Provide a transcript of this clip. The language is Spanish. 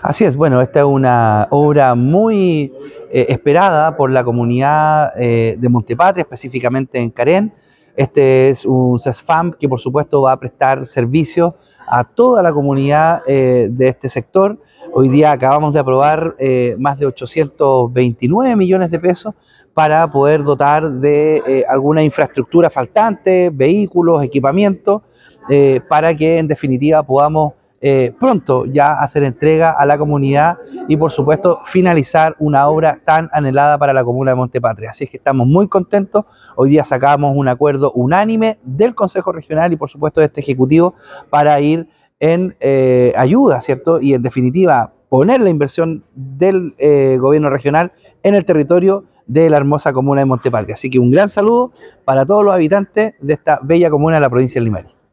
Así es, bueno, esta es una obra muy esperada por la comunidad de Montepatria, específicamente en Carén. Este es un CESFAM que por supuesto va a prestar servicios a toda la comunidad de este sector. Hoy día acabamos de aprobar más de 829 millones de pesos para poder dotar de alguna infraestructura faltante, vehículos, equipamiento, para que en definitiva podamos pronto ya hacer entrega a la comunidad y por supuesto finalizar una obra tan anhelada para la comuna de Montepatria. Así es que estamos muy contentos. Hoy día sacamos un acuerdo unánime del Consejo Regional y por supuesto de este Ejecutivo para ir en ayuda, ¿cierto? Y en definitiva poner la inversión del gobierno regional en el territorio de la hermosa comuna de Montepatria. Así que un gran saludo para todos los habitantes de esta bella comuna de la provincia de Limarí.